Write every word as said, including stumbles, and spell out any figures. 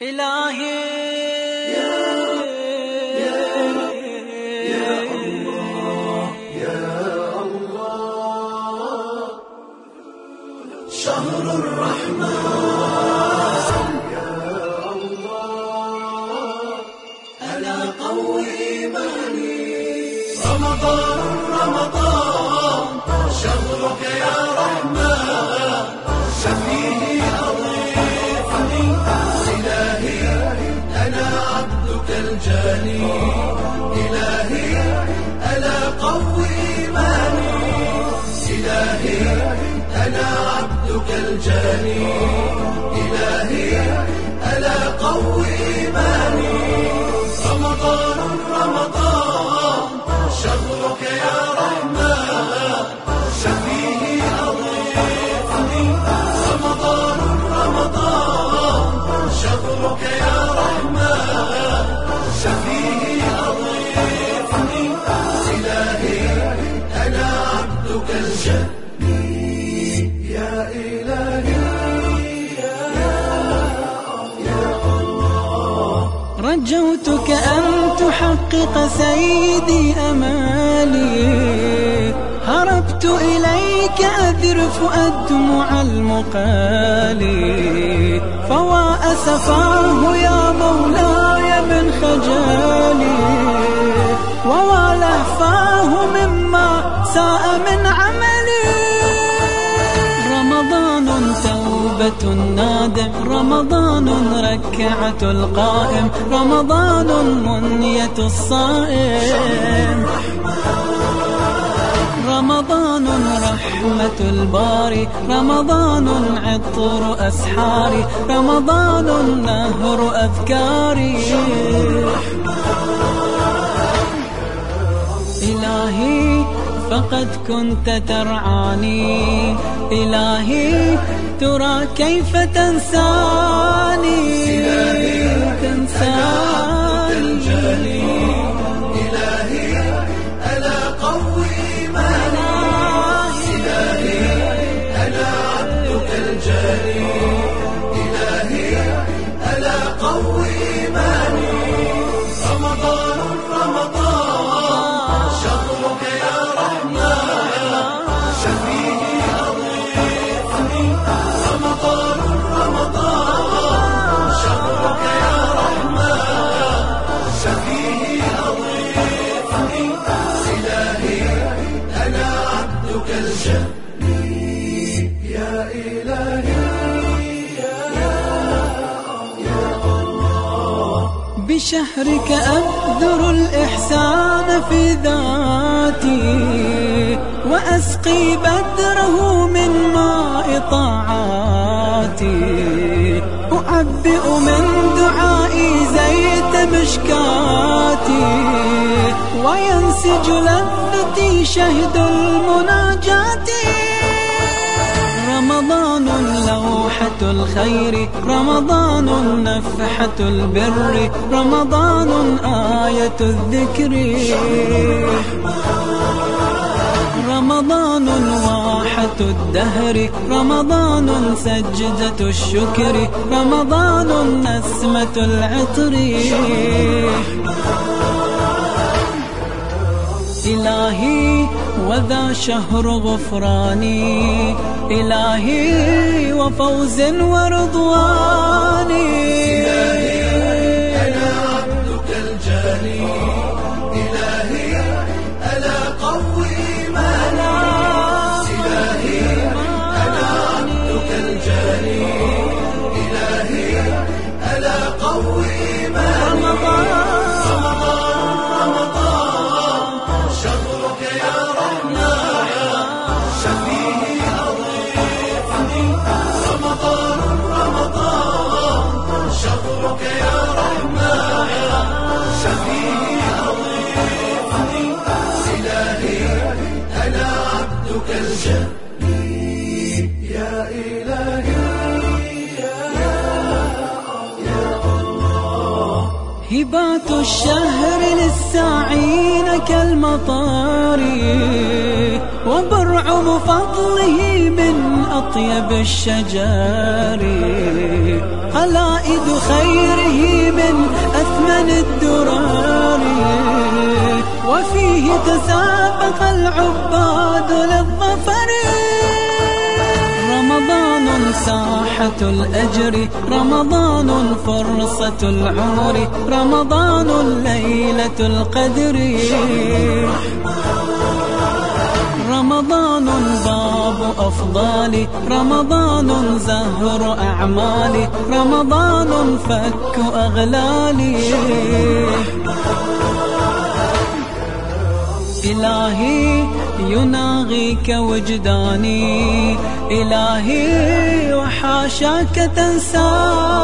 إلهي يا يا يا الله يا الله شهر الرحمن يا الله ألا قوي إيماني رمضان رمضان شهرك يا رحمن شفيه أضيفني إلهي أنا عبدك الجاني إلهي ألا قوي إيماني إلهي أنا عبدك الجاني إلهي ألا قوي إيماني رمضان رمضان شهرك يا رحمن شفيه أضيفني رمضان رمضان شهرك يا رحمن شفيه أضيفني إلهي أنا عبدك الجاني يا إلهي رجوتك أن تحقق سيدي أمالي هربت إليك أذرف أدمع المقالي فوا أسفاه يا مولاي من خجالي ووا لهفاه مما ساء من عملي رمضان توبة النادم رمضان ركعة القائم رمضان منية الصائم رمضان رحمة الباري رمضان عطر أسحاري رمضان نهر أذكاري إلهي فقد كنت ترعاني إلهي ترى كيف تنساني إلهي تنساني إلهي ألا قوي إيماني إلهي أنا عبدك الجاني إلهي ألا قوي إيماني رمضان رمضان شهرك يا رحمن شفيه أضيفني رمضان رمضان شهرك يا رحمن شفيه أضيفني إلهي أنا عبدك الجاني يا إلهي بشهرك أبذر الإحسان في ذاتي وأسقي بدره من ماء طاعاتي أعبئ من دعائي زيت مشكاتي وينسج لذتي شهد المناجات رمضان لوحة الخير رمضان نفحة البر رمضان آية الذكر رمضان واحة الدهر رمضان سجدة الشكر رمضان نسمة العطر إلهي وذا شهر غفراني إلهي وفوز ورضواني إلهي أنا عبدك الجاني إلهي ألا قوي إيماني إلهي أنا عبدك الجاني إلهي ألا قوي إيماني رمضان رمضان هبات الشهر للساعين كالمطار، وبرعم فضله من أطيب الشجار، خلائد خيره من أثمن الدرار، وفيه تسابق العباد للظفر. رمضان ساحة الأجر، رمضان فرصة العمر، رمضان ليلة القدر، رمضان باب أفضال، رمضان زهر أعمالي، رمضان فك أغلالي. إلهي يناغيك وجداني، إلهي وحاشاك تنساني.